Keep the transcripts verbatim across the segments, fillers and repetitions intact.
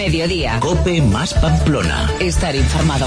Mediodía. COPE más Pamplona. Estar informado.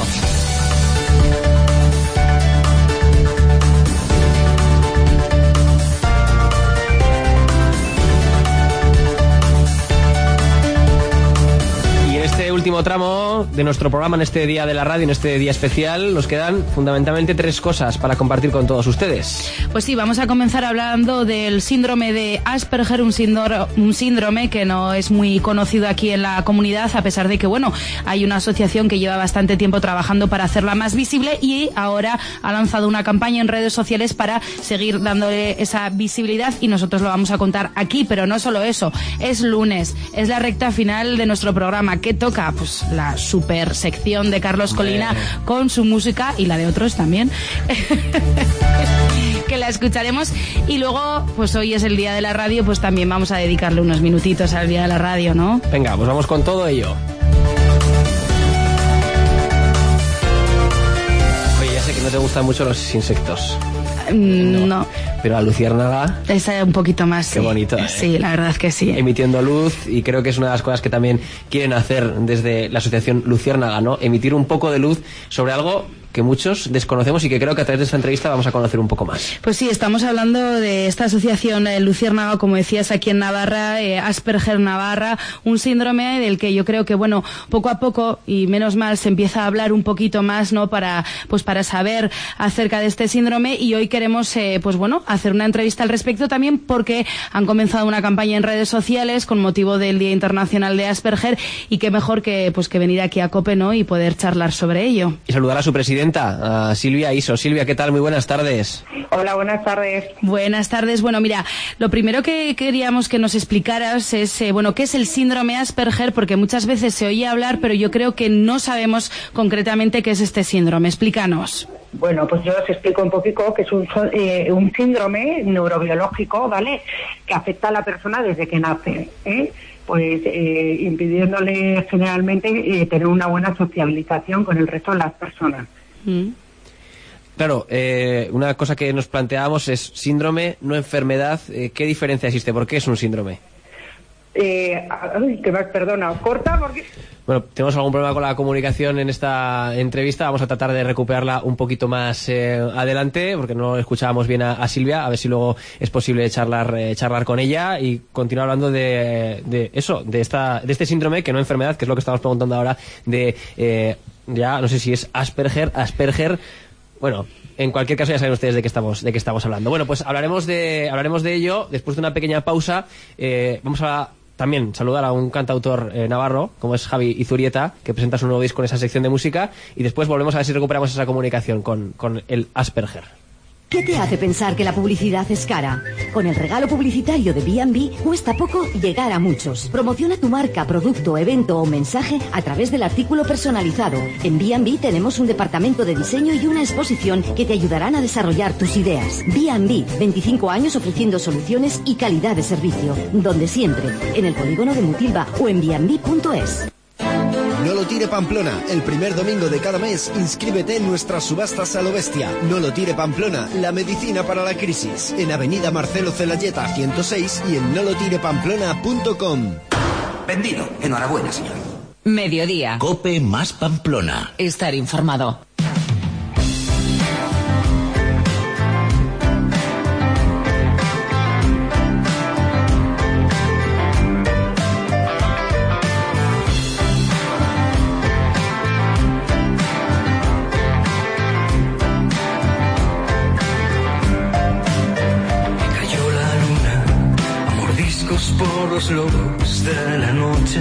Este último tramo de nuestro programa, en este día de la radio, en este día especial, nos quedan fundamentalmente tres cosas para compartir con todos ustedes. Pues sí, vamos a comenzar hablando del síndrome de Asperger, un síndrome, un síndrome que no es muy conocido aquí en la comunidad, a pesar de que, bueno, hay una asociación que lleva bastante tiempo trabajando para hacerla más visible y ahora ha lanzado una campaña en redes sociales para seguir dándole esa visibilidad, y nosotros lo vamos a contar aquí. Pero no solo eso, es lunes, es la recta final de nuestro programa. ¿Qué toca? Pues la super sección de Carlos Colina con su música y la de otros también que la escucharemos, y luego pues hoy es el día de la radio, pues también vamos a dedicarle unos minutitos al día de la radio, ¿no? Venga, pues vamos con todo ello. Oye, ya sé que no te gustan mucho los insectos. No, no. Pero la luciérnaga... Esa un poquito más, Qué sí. bonito, ¿eh? Sí, la verdad es que sí. Emitiendo luz, y creo que es una de las cosas que también quieren hacer desde la asociación Luciérnaga, ¿no? Emitir un poco de luz sobre algo que muchos desconocemos y que creo que a través de esta entrevista vamos a conocer un poco más. Pues sí, estamos hablando de esta asociación eh, Luciérnaga, como decías, aquí en Navarra, eh, Asperger Navarra, un síndrome del que yo creo que, bueno, poco a poco, y menos mal, se empieza a hablar un poquito más, ¿no? Para, pues para saber acerca de este síndrome, y hoy queremos, eh, pues bueno, hacer una entrevista al respecto también, porque han comenzado una campaña en redes sociales con motivo del Día Internacional de Asperger, y qué mejor que, pues que venir aquí a COPE, ¿no? Y poder charlar sobre ello. Y saludar a su presidenta, a Silvia Iso. Silvia, ¿qué tal? Muy buenas tardes. Hola, buenas tardes. Buenas tardes. Bueno, mira, lo primero que queríamos que nos explicaras es, eh, bueno, ¿qué es el síndrome Asperger? Porque muchas veces se oye hablar, pero yo creo que no sabemos concretamente qué es este síndrome. Explícanos. Bueno, pues yo os explico un poquito que es un, eh, un síndrome neurobiológico, ¿vale?, que afecta a la persona desde que nace, ¿eh? Pues eh, impidiéndole generalmente eh, tener una buena sociabilización con el resto de las personas. Mm. Claro, eh, una cosa que nos planteábamos es síndrome, no enfermedad. Eh, ¿Qué diferencia existe? ¿Por qué es un síndrome? Eh, ay, que me perdona, corta porque... Bueno, tenemos algún problema con la comunicación en esta entrevista. Vamos a tratar de recuperarla un poquito más eh, adelante, porque no escuchábamos bien a, a Silvia. A ver si luego es posible charlar eh, charlar con ella y continuar hablando de, de eso, de esta de este síndrome, que no enfermedad, que es lo que estamos preguntando ahora, de eh, ya no sé si es Asperger, Asperger. Bueno, en cualquier caso ya saben ustedes de qué estamos de qué estamos hablando. Bueno, pues hablaremos de hablaremos de ello después de una pequeña pausa. Eh, vamos a también saludar a un cantautor eh, navarro, como es Javi Izurieta, que presenta su nuevo disco en esa sección de música, y después volvemos a ver si recuperamos esa comunicación con, con el Asperger. ¿Qué te hace pensar que la publicidad es cara? Con el regalo publicitario de B and B cuesta poco llegar a muchos. Promociona tu marca, producto, evento o mensaje a través del artículo personalizado. En B and B tenemos un departamento de diseño y una exposición que te ayudarán a desarrollar tus ideas. B and B, veinticinco años ofreciendo soluciones y calidad de servicio. Donde siempre, en el polígono de Mutilva o en b and b punto es. No lo tire Pamplona. El primer domingo de cada mes, inscríbete en nuestras subastas a lo bestia. No lo tire Pamplona, la medicina para la crisis. En Avenida Marcelo Celayeta ciento seis y en no lo tire pamplona punto com. Vendido. Enhorabuena, señor. Mediodía. COPE más Pamplona. Estar informado. Por los lobos de la noche,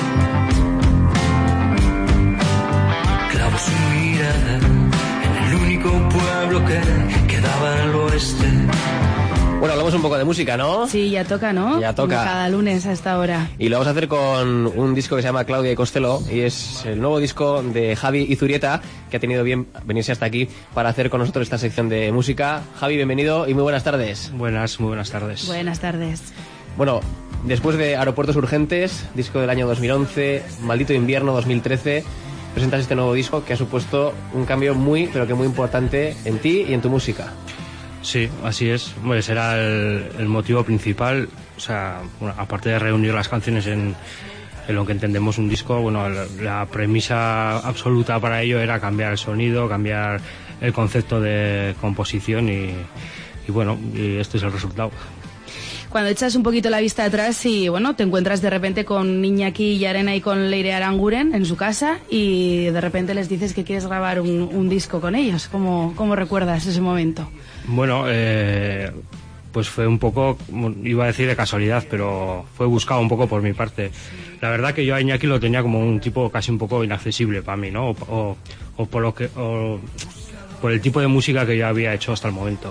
clavó su mirada en el único pueblo que quedaba al oeste. Bueno, hablamos un poco de música, ¿no? Sí, ya toca, ¿no? Ya toca. Como cada lunes a esta hora. Y lo vamos a hacer con un disco que se llama Claudia y Costello, y es el nuevo disco de Javi Izurieta, que ha tenido bien venirse hasta aquí para hacer con nosotros esta sección de música. Javi, bienvenido y muy buenas tardes. Buenas, muy buenas tardes. Buenas tardes. Bueno, después de Aeropuertos Urgentes, disco del año dos mil once, Maldito Invierno dos mil trece, presentas este nuevo disco que ha supuesto un cambio muy, pero que muy importante en ti y en tu música. Sí, así es. Bueno, ese era el, el motivo principal. O sea, bueno, aparte de reunir las canciones en, en lo que entendemos un disco, bueno, la, la premisa absoluta para ello era cambiar el sonido, cambiar el concepto de composición y, y bueno, y este es el resultado. Cuando echas un poquito la vista atrás y bueno, te encuentras de repente con Iñaki Llarena y con Leire Aranguren en su casa y de repente les dices que quieres grabar un, un disco con ellos, ¿cómo, cómo recuerdas ese momento? Bueno, eh, pues fue un poco, iba a decir de casualidad, pero fue buscado un poco por mi parte. La verdad que yo a Iñaki lo tenía como un tipo casi un poco inaccesible para mí, ¿no? O, o, o por lo que, o por el tipo de música que yo había hecho hasta el momento.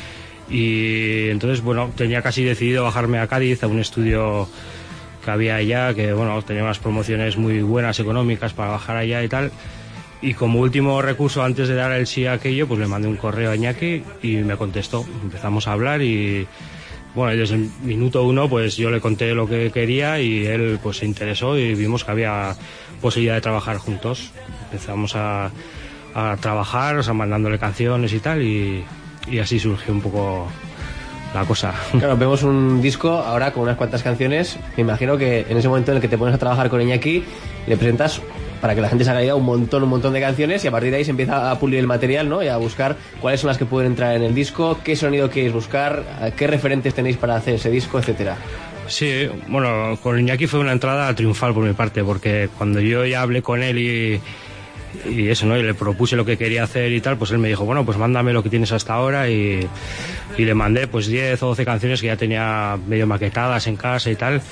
Y entonces, bueno, tenía casi decidido bajarme a Cádiz, a un estudio que había allá, que bueno, tenía unas promociones muy buenas económicas para bajar allá y tal. Y como último recurso, antes de dar el sí a aquello, pues le mandé un correo a Iñaki y me contestó. Empezamos a hablar y bueno, desde el minuto uno pues yo le conté lo que quería y él pues se interesó y vimos que había posibilidad de trabajar juntos. Empezamos a, a trabajar, o sea, mandándole canciones y tal, y y así surgió un poco la cosa. Claro, vemos un disco ahora con unas cuantas canciones. Me imagino que en ese momento en el que te pones a trabajar con Iñaki, le presentas, para que la gente se haga idea, un montón, un montón de canciones y a partir de ahí se empieza a pulir el material, ¿no? Y a buscar cuáles son las que pueden entrar en el disco, qué sonido queréis buscar, qué referentes tenéis para hacer ese disco, etcétera. Sí, bueno, con Iñaki fue una entrada triunfal por mi parte, porque cuando yo ya hablé con él y y eso, ¿no? Y le propuse lo que quería hacer y tal, pues él me dijo, bueno, pues mándame lo que tienes hasta ahora y, y le mandé pues diez o doce canciones que ya tenía medio maquetadas en casa y tal.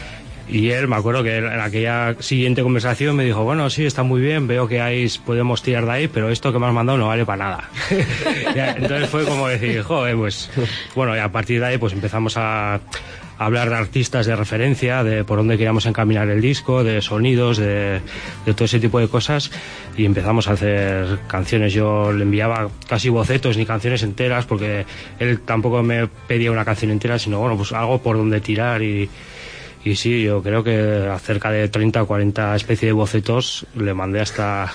Y él, me acuerdo que en aquella siguiente conversación me dijo, bueno, sí, está muy bien, veo que hay, podemos tirar de ahí, pero esto que me has mandado no vale para nada. Ya, entonces fue como decir, joder, pues bueno, y a partir de ahí pues empezamos a hablar de artistas de referencia, de por dónde queríamos encaminar el disco, de sonidos, de, de todo ese tipo de cosas, y empezamos a hacer canciones. Yo le enviaba casi bocetos ni canciones enteras, porque él tampoco me pedía una canción entera, sino bueno, pues algo por donde tirar. Y, y sí, yo creo que cerca de treinta o cuarenta especies de bocetos le mandé hasta,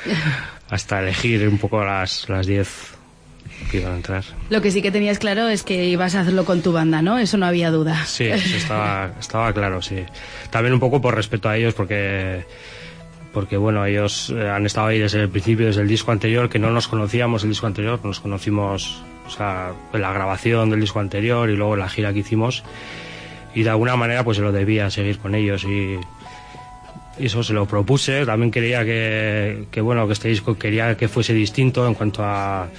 hasta elegir un poco las, las diez que iban a entrar. Lo que sí que tenías claro es que ibas a hacerlo con tu banda, ¿no? Eso no había duda. Sí, eso estaba, estaba claro, sí. También un poco por respeto a ellos, porque porque bueno, ellos han estado ahí desde el principio, desde el disco anterior, que no nos conocíamos el disco anterior, nos conocimos, o sea, en la grabación del disco anterior y luego en la gira que hicimos, y de alguna manera pues se lo debía seguir con ellos, y y eso se lo propuse. También quería que, que bueno, que este disco quería que fuese distinto en cuanto a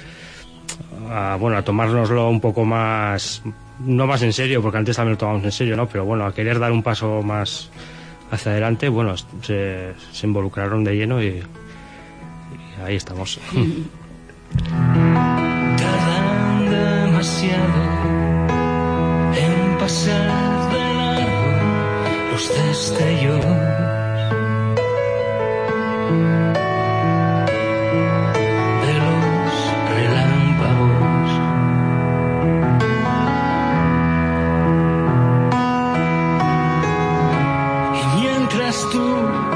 A, bueno, a tomárnoslo un poco más, no más en serio, porque antes también lo tomamos en serio, ¿no? Pero bueno, a querer dar un paso más hacia adelante, bueno, se, se involucraron de lleno y, y ahí estamos. Tardan demasiado en pasar de largo los destellos. Tú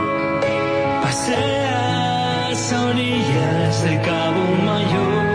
paseas a orillas del Cabo Mayor.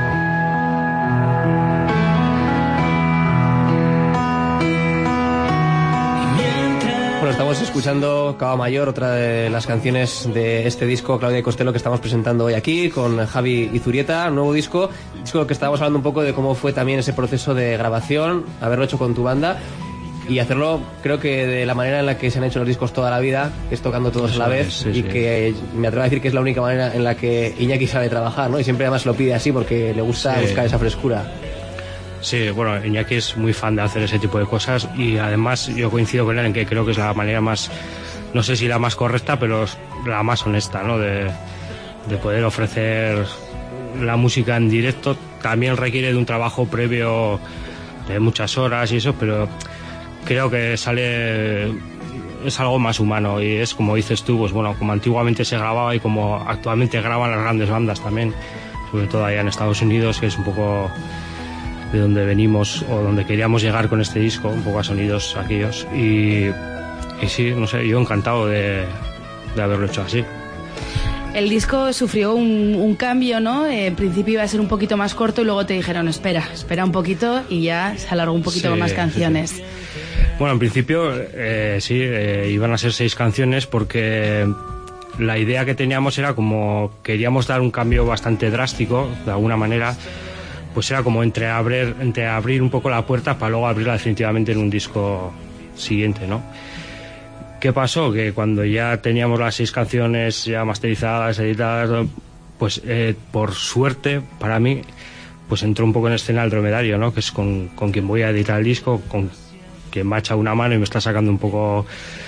Bueno, estamos escuchando Cabo Mayor, otra de las canciones de este disco, Claudia y Costello, que estamos presentando hoy aquí con Javi Izurieta, nuevo disco, disco que estábamos hablando un poco de cómo fue también ese proceso de grabación, haberlo hecho con tu banda. Y hacerlo, creo que de la manera en la que se han hecho los discos toda la vida, que es tocando todos Eso a la vez, es, sí, y sí. que me atrevo a decir que es la única manera en la que Iñaki sabe trabajar, ¿no? Y siempre además lo pide así porque le gusta Sí. buscar esa frescura. Sí, bueno, Iñaki es muy fan de hacer ese tipo de cosas, y además yo coincido con él en que creo que es la manera más, no sé si la más correcta, pero es la más honesta, ¿no? De, de poder ofrecer la música en directo. También requiere de un trabajo previo de muchas horas y eso, pero creo que sale, es algo más humano, y es como dices tú, pues bueno, como antiguamente se grababa y como actualmente graban las grandes bandas también, sobre todo allá en Estados Unidos, que es un poco de donde venimos o donde queríamos llegar con este disco, un poco a sonidos aquellos, y, y sí, no sé, yo encantado de, de haberlo hecho así. El disco sufrió un, un cambio, ¿no? Eh, en principio iba a ser un poquito más corto y luego te dijeron, espera, espera un poquito, y ya se alargó un poquito Sí, con más canciones. sí, sí. Bueno, en principio eh, sí, eh, iban a ser seis canciones porque la idea que teníamos era como queríamos dar un cambio bastante drástico, de alguna manera, pues era como entreabrir, entreabrir un poco la puerta para luego abrirla definitivamente en un disco siguiente, ¿no? ¿Qué pasó? Que cuando ya teníamos las seis canciones ya masterizadas, editadas, pues eh, por suerte para mí, pues entró un poco en escena el Dromedario, ¿no? Que es con, con quien voy a editar el disco, con quien me ha echado una mano y me está sacando un poco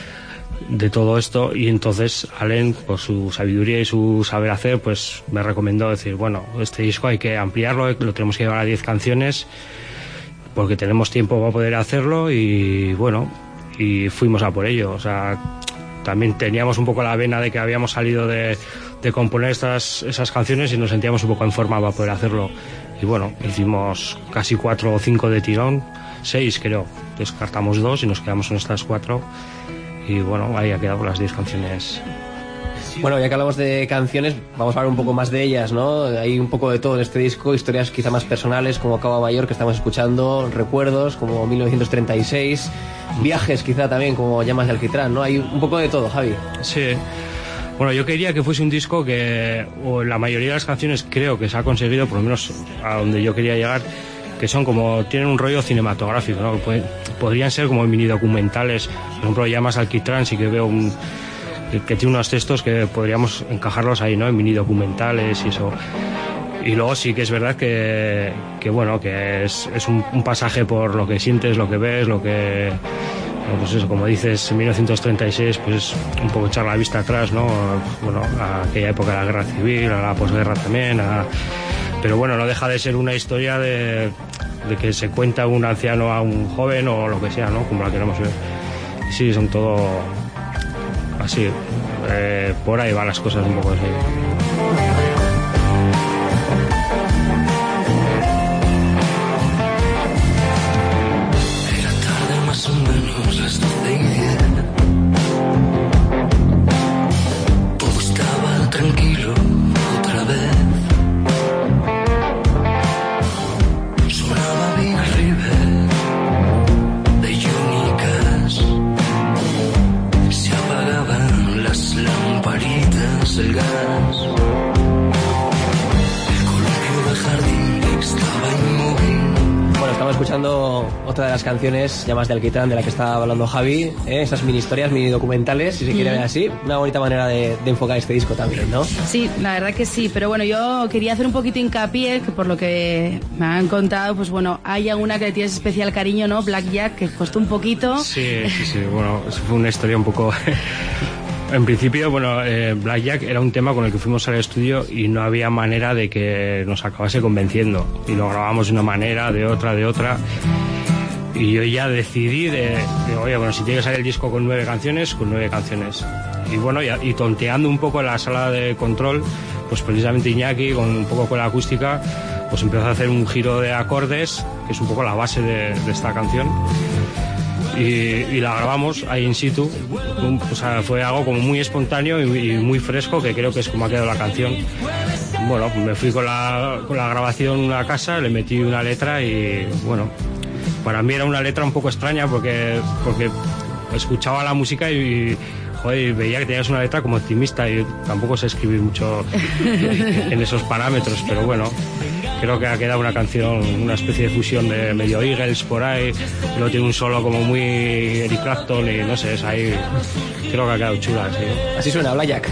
de todo esto. Y entonces Alen, por su sabiduría y su saber hacer, pues me recomendó decir, bueno, este disco hay que ampliarlo, lo tenemos que llevar a diez canciones porque tenemos tiempo para poder hacerlo. Y bueno, y fuimos a por ello. O sea, también teníamos un poco la vena de que habíamos salido de, de componer estas, esas canciones y nos sentíamos un poco en forma para poder hacerlo. Y bueno, hicimos casi cuatro o cinco de tirón, seis creo, descartamos dos y nos quedamos en estas cuatro. Y bueno, ahí ha quedado las diez canciones. Bueno, ya que hablamos de canciones, vamos a hablar un poco más de ellas, ¿no? Hay un poco de todo en este disco, historias quizá más personales como Cabo Mayor, que estamos escuchando, recuerdos como mil novecientos treinta y seis, viajes quizá también como Llamas de Alquitrán, ¿no? Hay un poco de todo, Javi. Sí. Bueno, yo quería que fuese un disco que, o la mayoría de las canciones creo que se ha conseguido, por lo menos a donde yo quería llegar, que son como, tienen un rollo cinematográfico, ¿no? Podrían ser como mini documentales. Por ejemplo, Llamas de Alquitrán sí que veo un... que tiene unos textos que podríamos encajarlos ahí, ¿no? En mini documentales y eso. Y luego sí que es verdad que, que bueno, que es, es un, un pasaje por lo que sientes, lo que ves, lo que... Bueno, pues eso, como dices, en mil novecientos treinta y seis, pues un poco echar la vista atrás, ¿no? Bueno, a aquella época de la guerra civil, a la posguerra también, a... pero bueno, no deja de ser una historia de, de que se cuenta un anciano a un joven o lo que sea, ¿no? Como la queremos ver. Sí, son todo... así, eh, por ahí van las cosas un poco así. Era tarde más o menos las doce y diez. Todo estaba tranquilo otra vez. Sonaba Big River de Johnny Cash. Se apagaban las lamparitas del gas. El columpio del jardín estaba inmóvil. Bueno, estamos escuchando otra de las canciones, Llamas de Alquitrán, de la que estaba hablando Javi, ¿eh? Esas mini historias, mini documentales, si se quiere ver así. Una bonita manera de, de enfocar este disco también, ¿no? Sí, la verdad que sí, pero bueno, yo quería hacer un poquito hincapié, que por lo que me han contado, pues bueno, hay alguna que le tienes especial cariño, ¿no? Blackjack, que costó un poquito. Sí, sí, sí, bueno, eso fue una historia un poco... En principio, bueno, eh, Blackjack era un tema con el que fuimos al estudio y no había manera de que nos acabase convenciendo. Y lo grabamos de una manera, de otra, de otra. Y yo ya decidí de, de oye, bueno, si tiene que salir el disco con nueve canciones, con nueve canciones. Y bueno, y, y tonteando un poco en la sala de control, pues precisamente Iñaki, con un poco con la acústica, pues empezó a hacer un giro de acordes, que es un poco la base de, de esta canción. Y, y la grabamos ahí in situ. O sea, fue algo como muy espontáneo y, y muy fresco, que creo que es como ha quedado la canción. Bueno, me fui con la, con la grabación a casa, le metí una letra y bueno, para mí era una letra un poco extraña porque, porque escuchaba la música y, joder, veía que tenías una letra como optimista y tampoco sé escribir mucho en esos parámetros, pero bueno, creo que ha quedado una canción, una especie de fusión de medio Eagles por ahí, luego tiene un solo como muy Eric Clapton y no sé, es ahí, creo que ha quedado chula, sí. Así suena Blackjack.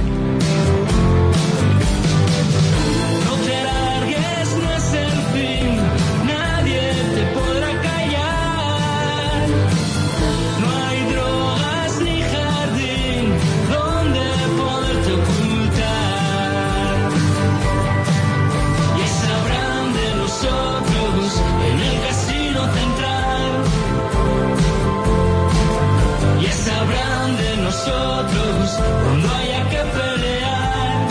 Cuando haya que pelear.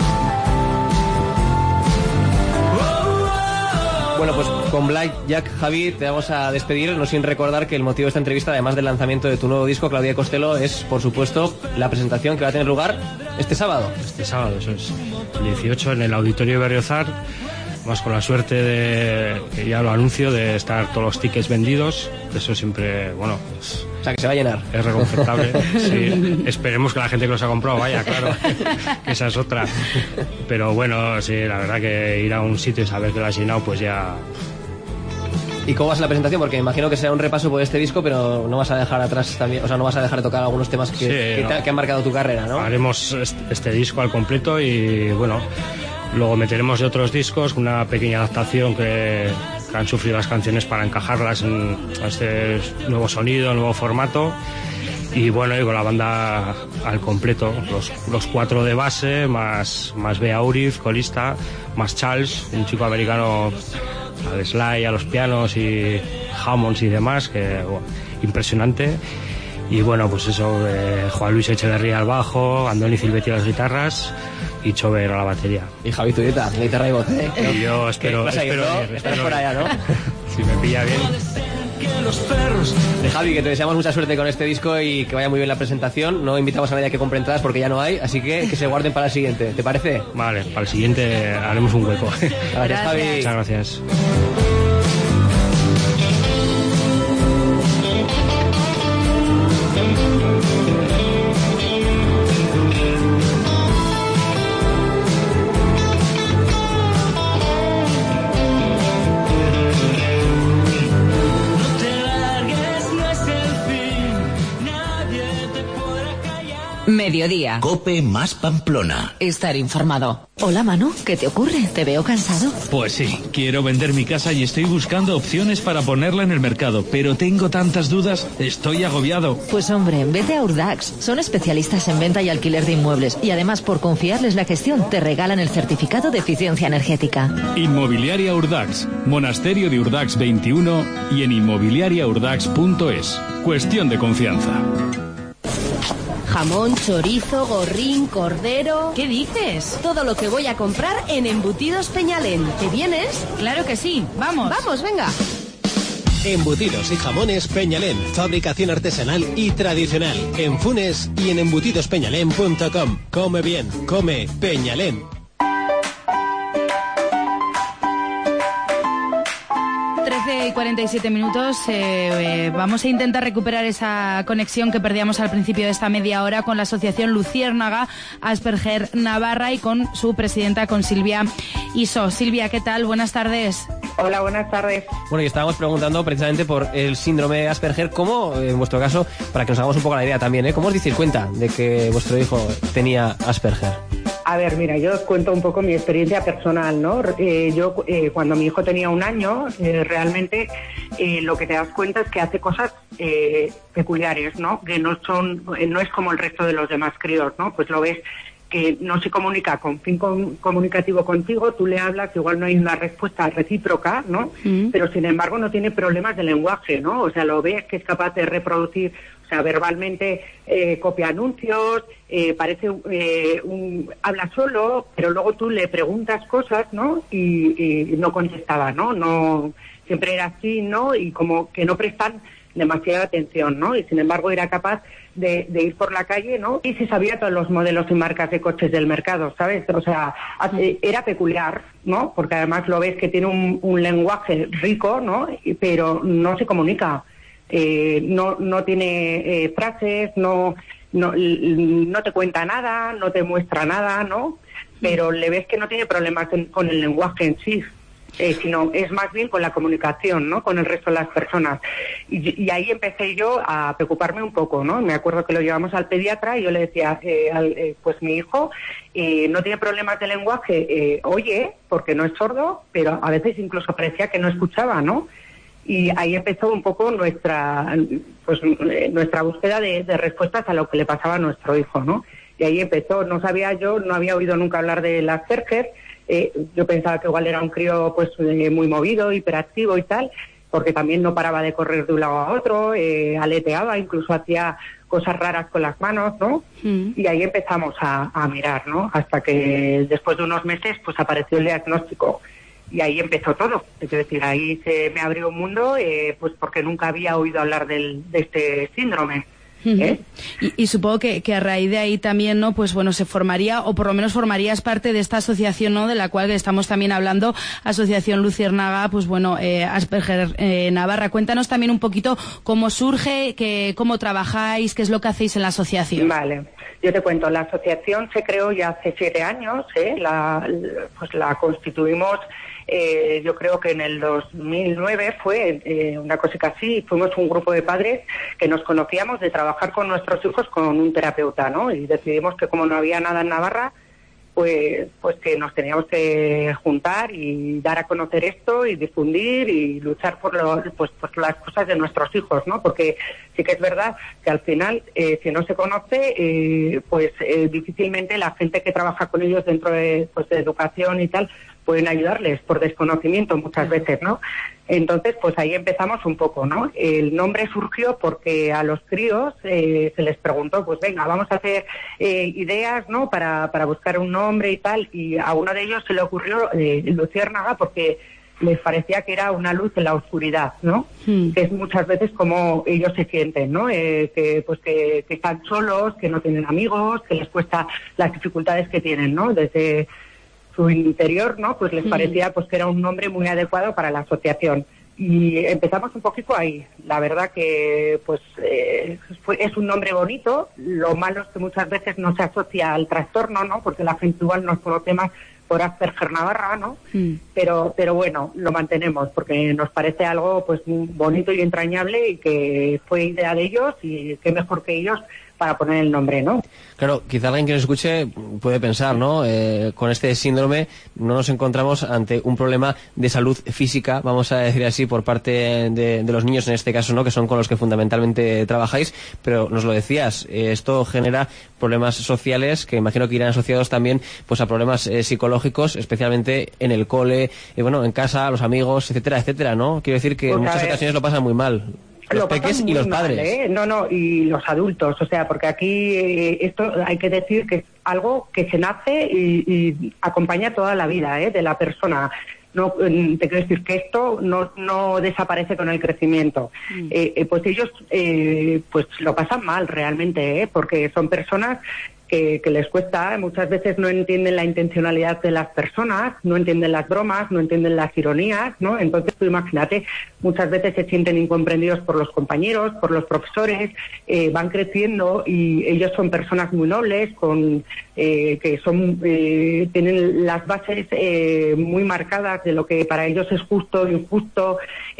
Oh, oh, oh. Bueno, pues con Blackjack, Javi, te vamos a despedir, no sin recordar que el motivo de esta entrevista, además del lanzamiento de tu nuevo disco, Claudia Costello, es, por supuesto, la presentación que va a tener lugar este sábado. Este sábado, eso es. El dieciocho en el Auditorio de Berriozar. Más con la suerte de, que ya lo anuncio, de estar todos los tickets vendidos. Eso siempre, bueno, pues O sea, que se va a llenar. Es reconfortable. Sí, esperemos que la gente que los ha comprado vaya, claro. Que esa es otra. Pero bueno, sí, la verdad que ir a un sitio y saber que lo has llenado, pues ya... ¿Y cómo va a ser la presentación? Porque me imagino que será un repaso por este disco, pero no vas a dejar atrás también, o sea, no vas a dejar de tocar algunos temas que, Sí, que, no. te- que han marcado tu carrera, ¿no? Haremos este, este disco al completo y bueno, luego meteremos de otros discos, una pequeña adaptación que, que han sufrido las canciones para encajarlas en este nuevo sonido, nuevo formato. Y bueno, y con la banda al completo, los, los cuatro de base, más, más Bea Uriz, colista, más Charles, un chico americano al slide, a los pianos y Hammonds y demás, que bueno, impresionante. Y bueno, pues eso, eh, Juan Luis Echeverría al bajo, Andoni Silvetti a las guitarras y Chover a la batería. Y Javi Zurita, guitarra y voz, ¿eh? Y yo espero, vas a ir, espero ¿no? ir, Estás espero por ir. allá, ¿no? Si me pilla bien. De Javi, que te deseamos mucha suerte con este disco y que vaya muy bien la presentación. No invitamos a nadie a que compre entradas porque ya no hay, así que que se guarden para el siguiente. ¿Te parece? Vale, para el siguiente haremos un hueco. Gracias, Javi. Muchas gracias. Mediodía. Cope más Pamplona. Estar informado. Hola, Manu, ¿qué te ocurre? Te veo cansado. Pues sí, quiero vender mi casa y estoy buscando opciones para ponerla en el mercado, pero tengo tantas dudas, estoy agobiado. Pues hombre, vete a Urdax. Son especialistas en venta y alquiler de inmuebles y además por confiarles la gestión te regalan el certificado de eficiencia energética. Inmobiliaria Urdax, Monasterio de Urdax veintiuno y en inmobiliaria urdax punto es. Cuestión de confianza. Jamón, chorizo, gorrín, cordero... ¿Qué dices? Todo lo que voy a comprar en Embutidos Peñalén. ¿Te vienes? Claro que sí, vamos. Vamos, venga. Embutidos y jamones Peñalén, fabricación artesanal y tradicional. En Funes y en embutidos peñalén punto com. Come bien, come Peñalén. trece y cuarenta y siete minutos. Eh, eh, vamos a intentar recuperar esa conexión que perdíamos al principio de esta media hora con la asociación Luciérnaga Asperger Navarra y con su presidenta, con Silvia Iso. Silvia, ¿qué tal? Buenas tardes. Hola, buenas tardes. Bueno, y estábamos preguntando precisamente por el síndrome de Asperger. ¿Cómo, en vuestro caso, para que nos hagamos un poco la idea también, ¿eh? ¿Cómo os disteis cuenta de que vuestro hijo tenía Asperger? A ver, mira, yo os cuento un poco mi experiencia personal, ¿no? Eh, yo, eh, cuando mi hijo tenía un año, eh, realmente eh, lo que te das cuenta es que hace cosas eh, peculiares, ¿no? Que no son, eh, no es como el resto de los demás críos, ¿no? Pues lo ves que no se comunica con fin com- comunicativo contigo, tú le hablas, igual no hay una respuesta recíproca, ¿no? Mm. Pero sin embargo no tiene problemas de lenguaje, ¿no? O sea, lo ves que es capaz de reproducir, o sea, verbalmente eh, copia anuncios, eh, parece eh, un, habla solo, pero luego tú le preguntas cosas, ¿no? Y, y no contestaba, ¿no? No, siempre era así, ¿no? Y como que no prestan demasiada atención, ¿no? Y sin embargo era capaz de, de ir por la calle, ¿no? Y se sabía todos los modelos y marcas de coches del mercado, ¿sabes? O sea, hace, era peculiar, ¿no? Porque además lo ves que tiene un, un lenguaje rico, ¿no? Pero no se comunica, eh, no, no tiene eh, frases, no, no, no te cuenta nada, no te muestra nada, ¿no? Pero le ves que no tiene problemas en, con el lenguaje en sí. Eh, sino es más bien con la comunicación, ¿no? Con el resto de las personas. Y, y ahí empecé yo a preocuparme un poco, ¿no? Me acuerdo que lo llevamos al pediatra y yo le decía, eh, al, eh, pues mi hijo eh, no tiene problemas de lenguaje, eh, oye, porque no es sordo, pero a veces incluso parecía que no escuchaba, ¿no? Y ahí empezó un poco nuestra, pues, eh, nuestra búsqueda de, de respuestas a lo que le pasaba a nuestro hijo, ¿no? Y ahí empezó, no sabía yo, no había oído nunca hablar de las Asperger. Eh, yo pensaba que igual era un crío pues eh, muy movido, hiperactivo y tal, porque también no paraba de correr de un lado a otro, eh, aleteaba, incluso hacía cosas raras con las manos, ¿no? Mm. Y ahí empezamos a, a mirar, ¿no? Hasta que después de unos meses pues apareció el diagnóstico y ahí empezó todo. Es decir, ahí se me abrió un mundo, eh, pues porque nunca había oído hablar del, de este síndrome. ¿eh? y, y supongo que, que a raíz de ahí también, ¿no? Pues bueno, se formaría, o por lo menos formarías parte de esta asociación, ¿no? De la cual estamos también hablando, Asociación Luciérnaga, pues bueno, eh, Asperger eh, Navarra. Cuéntanos también un poquito cómo surge, que, cómo trabajáis, qué es lo que hacéis en la asociación. Vale, yo te cuento, la asociación se creó ya hace siete años, ¿eh? la, pues la constituimos. Eh, yo creo que en el dos mil nueve fue eh, una cosa así, fuimos un grupo de padres que nos conocíamos de trabajar con nuestros hijos con un terapeuta, ¿no? Y decidimos que como no había nada en Navarra, pues pues que nos teníamos que juntar y dar a conocer esto y difundir y luchar por lo, pues por las cosas de nuestros hijos, ¿no? Porque sí que es verdad que al final, eh, si no se conoce, eh, pues eh, difícilmente la gente que trabaja con ellos dentro de, pues, de educación y tal pueden ayudarles por desconocimiento muchas veces, ¿no? Entonces, pues ahí empezamos un poco, ¿no? El nombre surgió porque a los críos eh, se les preguntó, pues venga, vamos a hacer eh, ideas, ¿no? Para, para buscar un nombre y tal, y a uno de ellos se le ocurrió eh, Luciérnaga porque les parecía que era una luz en la oscuridad, ¿no? Mm. Que es muchas veces como ellos se sienten, ¿no? Eh, que pues que, que están solos, que no tienen amigos, que les cuesta las dificultades que tienen, ¿no? Desde su interior, ¿no? Pues les parecía pues que era un nombre muy adecuado para la asociación. Y empezamos un poquito ahí. La verdad que pues eh, fue, es un nombre bonito. Lo malo es que muchas veces no se asocia al trastorno, ¿no? Porque la gente igual nos conoce más por Asperger Navarra, ¿no? Mm. Pero pero bueno, lo mantenemos porque nos parece algo pues bonito y entrañable y que fue idea de ellos y qué mejor que ellos para poner el nombre, ¿no? Claro, quizá alguien que nos escuche puede pensar, ¿no? Eh, con este síndrome no nos encontramos ante un problema de salud física, vamos a decir así, por parte de, de los niños en este caso, ¿no? Que son con los que fundamentalmente trabajáis, pero nos lo decías, eh, esto genera problemas sociales que imagino que irán asociados también pues a problemas eh, psicológicos, especialmente en el cole, eh, bueno, en casa, los amigos, etcétera, etcétera, ¿no? Quiero decir que pues en muchas ocasiones lo pasan muy mal. Los peques y los padres. Mal, ¿eh? No, no, y los adultos. O sea, porque aquí eh, esto hay que decir que es algo que se nace y, y acompaña toda la vida, ¿eh? De la persona. No, te quiero decir que esto no, no desaparece con el crecimiento. Mm. Eh, eh, pues ellos eh, pues lo pasan mal realmente, ¿eh? Porque son personas Que, que les cuesta, muchas veces no entienden la intencionalidad de las personas, no entienden las bromas, no entienden las ironías, ¿no? Entonces tú imagínate, muchas veces se sienten incomprendidos por los compañeros, por los profesores, eh, van creciendo y ellos son personas muy nobles, con eh, que son eh, tienen las bases eh, muy marcadas de lo que para ellos es justo, injusto,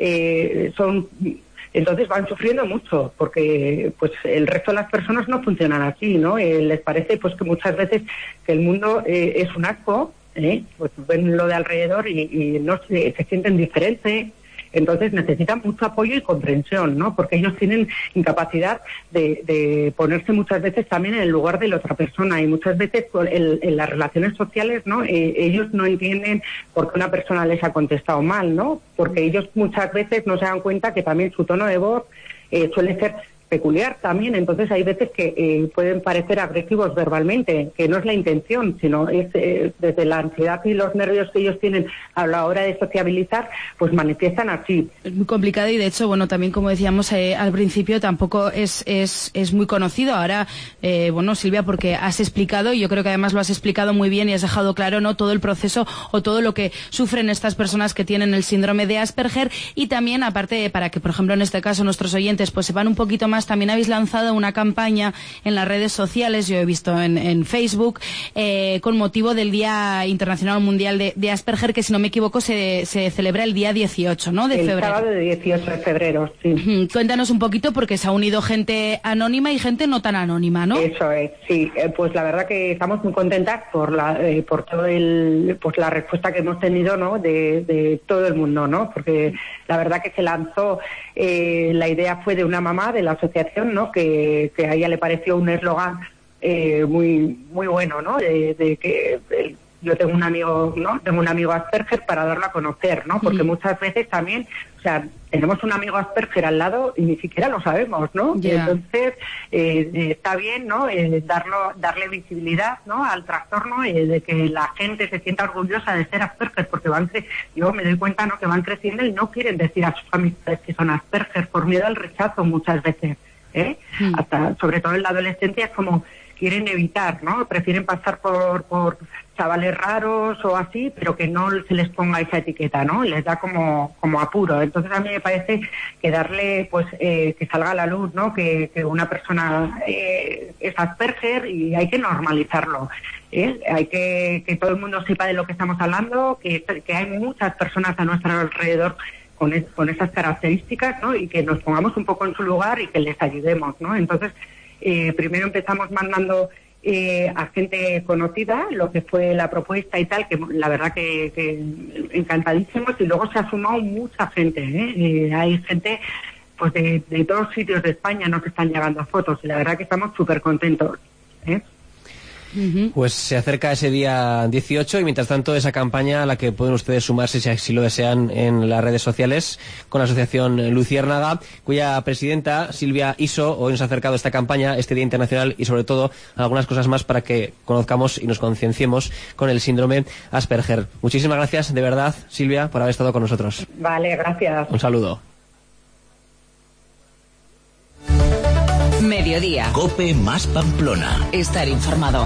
eh, son... Entonces van sufriendo mucho porque pues el resto de las personas no funcionan así, ¿no? Eh, les parece pues que muchas veces que el mundo eh, es un asco, ¿eh? Pues ven lo de alrededor y, y no se, se sienten diferentes. Entonces necesitan mucho apoyo y comprensión, ¿no? Porque ellos tienen incapacidad de, de ponerse muchas veces también en el lugar de la otra persona y muchas veces en, en las relaciones sociales, ¿no? Eh, ellos no entienden por qué una persona les ha contestado mal, ¿no? Porque ellos muchas veces no se dan cuenta que también su tono de voz eh, suele ser peculiar también, entonces hay veces que eh, pueden parecer agresivos verbalmente, que no es la intención, sino es eh, desde la ansiedad y los nervios que ellos tienen a la hora de sociabilizar, pues manifiestan así. Es muy complicado y de hecho, bueno, también como decíamos eh, al principio, tampoco es es, es muy conocido. Ahora, eh, bueno, Silvia, porque has explicado, y yo creo que además lo has explicado muy bien y has dejado claro, ¿no?, todo el proceso o todo lo que sufren estas personas que tienen el síndrome de Asperger y también, aparte, para que, por ejemplo, en este caso nuestros oyentes pues sepan un poquito más, también habéis lanzado una campaña en las redes sociales, yo he visto en, en Facebook, eh, con motivo del Día Internacional Mundial de, de Asperger, que si no me equivoco se, se celebra el día dieciocho, ¿no?, de el febrero. El sábado de dieciocho de febrero, sí. Cuéntanos un poquito, porque se ha unido gente anónima y gente no tan anónima, ¿no? Eso es, sí. Eh, pues la verdad que estamos muy contentas por la eh, por todo el pues la respuesta que hemos tenido, ¿no?, de, de todo el mundo, ¿no? Porque la verdad que se lanzó, eh, la idea fue de una mamá de la asociación, ¿no?, que, que a ella le pareció un eslogan eh, muy muy bueno, ¿no?, de, de que el, yo tengo un amigo, ¿no?, tengo un amigo Asperger para darlo a conocer, ¿no?, porque mm. muchas veces también, o sea, tenemos un amigo Asperger al lado y ni siquiera lo sabemos, ¿no? Yeah. Entonces, eh, eh, está bien, ¿no?, eh, darlo, darle visibilidad, ¿no?, al trastorno, eh, de que la gente se sienta orgullosa de ser Asperger, porque van cre- yo me doy cuenta, ¿no?, que van creciendo y no quieren decir a sus familiares que son Asperger por miedo al rechazo muchas veces. ¿eh? Mm. Hasta, sobre todo en la adolescencia, es como quieren evitar, ¿no? Prefieren pasar por, por chavales raros o así, pero que no se les ponga esa etiqueta, ¿no? Les da como, como apuro. Entonces a mí me parece que darle, pues, eh, que salga a la luz, ¿no? Que, que una persona eh, es Asperger y hay que normalizarlo. ¿eh? Hay que que todo el mundo sepa de lo que estamos hablando, que, que hay muchas personas a nuestro alrededor con, es, con esas características, ¿no? Y que nos pongamos un poco en su lugar y que les ayudemos, ¿no? Entonces, Eh, primero empezamos mandando eh, a gente conocida lo que fue la propuesta y tal, que la verdad que, que encantadísimos, y luego se ha sumado mucha gente, ¿eh? Eh, hay gente pues de, de todos sitios de España nos están llegando fotos y la verdad que estamos súper contentos, ¿eh? Pues se acerca ese día dieciocho y mientras tanto esa campaña a la que pueden ustedes sumarse si así lo desean en las redes sociales con la asociación Luciérnaga, cuya presidenta Silvia Iso hoy nos ha acercado a esta campaña, este Día Internacional y sobre todo algunas cosas más para que conozcamos y nos concienciemos con el síndrome Asperger. Muchísimas gracias de verdad, Silvia, por haber estado con nosotros. Vale, gracias. Un saludo. Mediodía. COPE más Pamplona. Estar informado.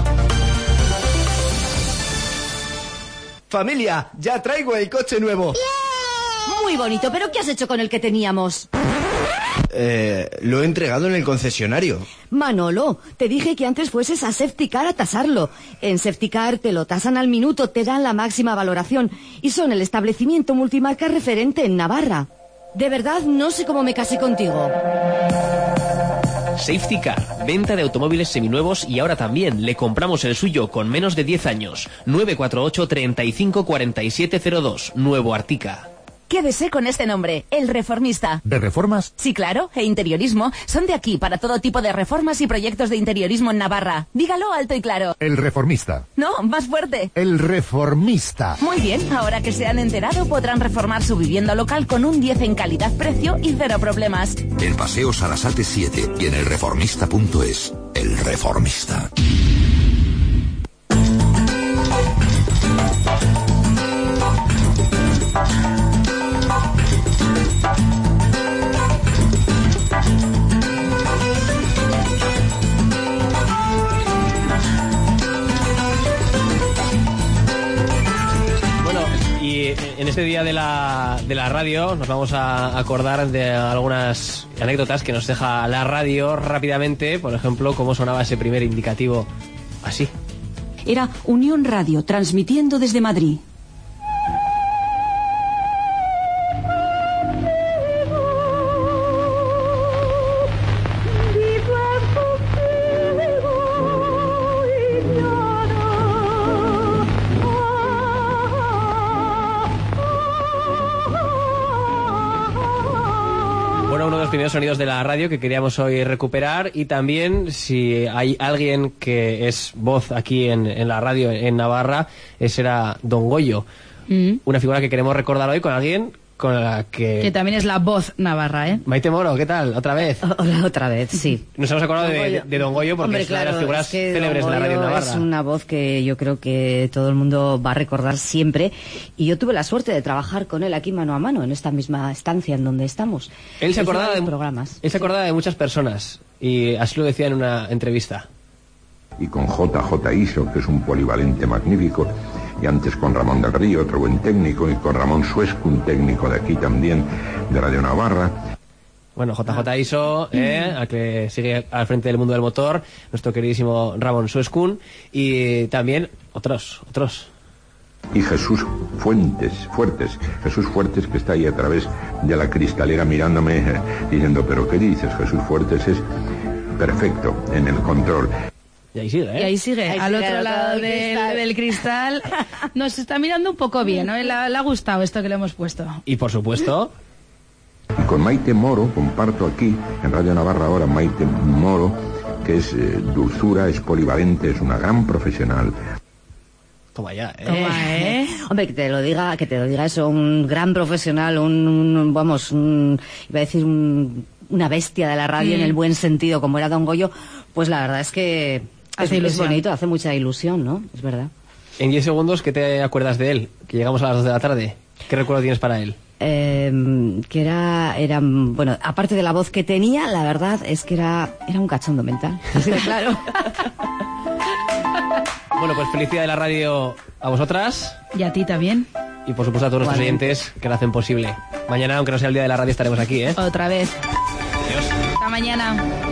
Familia, ya traigo el coche nuevo. ¡Yeah! Muy bonito, pero ¿qué has hecho con el que teníamos? Eh, lo he entregado en el concesionario. Manolo, te dije que antes fueses a Safetycar a tasarlo. En Safetycar te lo tasan al minuto, te dan la máxima valoración y son el establecimiento multimarca referente en Navarra. De verdad, no sé cómo me casé contigo. Safetycar, venta de automóviles seminuevos y ahora también le compramos el suyo con menos de diez años. nueve cuatro ocho, treinta y cinco, cuarenta y siete cero dos, Nuevo Artica. Quédese con este nombre, El Reformista. ¿De reformas? Sí, claro, e interiorismo. Son de aquí para todo tipo de reformas y proyectos de interiorismo en Navarra. Dígalo alto y claro. El Reformista. No, más fuerte. El Reformista. Muy bien, ahora que se han enterado podrán reformar su vivienda local con un diez en calidad-precio y cero problemas. En Paseo Sarasate siete y en el reformista punto es. El Reformista. En este día de la, de la radio nos vamos a acordar de algunas anécdotas que nos deja la radio rápidamente. Por ejemplo, cómo sonaba ese primer indicativo así. Era Unión Radio, transmitiendo desde Madrid. Primeros sonidos de la radio que queríamos hoy recuperar, y también si hay alguien que es voz aquí en, en la radio en Navarra, ese era Don Goyo, mm. una figura que queremos recordar hoy con alguien con la que... Que también es la voz navarra, ¿eh? Maite Moro, ¿qué tal? ¿Otra vez? Hola, otra vez, sí. Nos hemos acordado de, de Don Goyo porque Hombre, es una claro, de las figuras es que célebres de la radio en Navarra. Es una voz que yo creo que todo el mundo va a recordar siempre, y yo tuve la suerte de trabajar con él aquí mano a mano, en esta misma estancia en donde estamos. Él se acordaba de programas. Él se acordaba de muchas personas, y así lo decía en una entrevista. Y con J J Iso, que es un polivalente magnífico, y antes con Ramón del Río, otro buen técnico, y con Ramón Suescu, un técnico de aquí también, de Radio Navarra. Bueno, J J Iso, eh, al que sigue al frente del mundo del motor, nuestro queridísimo Ramón Suescu, y también otros, otros. Y Jesús Fuentes, Fuertes, Jesús Fuertes, que está ahí a través de la cristalera mirándome, eh, diciendo, ¿pero qué dices? Jesús Fuertes es perfecto en el control. Y ahí sigue, ¿eh? Y ahí sigue, ahí al sigue, otro lado del cristal. del cristal. Nos está mirando un poco bien, ¿no? Le ha, le ha gustado esto que le hemos puesto. Y por supuesto... Y con Maite Moro, comparto aquí, en Radio Navarra ahora, Maite Moro, que es eh, dulzura, es polivalente, es una gran profesional. Toma ya, ¿eh? Toma, ¿eh? Hombre, que te lo diga, que te lo diga eso, un gran profesional, un, un vamos, un, iba a decir un, una bestia de la radio, mm. en el buen sentido, como era Don Goyo, pues la verdad es que es, es bonito, hace mucha ilusión, ¿no? Es verdad. En diez segundos, ¿qué te acuerdas de él? Que llegamos a las dos de la tarde. ¿Qué recuerdo tienes para él? eh, que era, era, bueno, aparte de la voz que tenía, la verdad es que era, era un cachondo mental. Así de claro. Bueno, pues felicidad de la radio a vosotras. Y a ti también. Y por supuesto a todos nuestros Igualmente. oyentes que lo hacen posible. Mañana, aunque no sea el día de la radio, estaremos aquí, ¿eh? Otra vez. Adiós. Hasta mañana.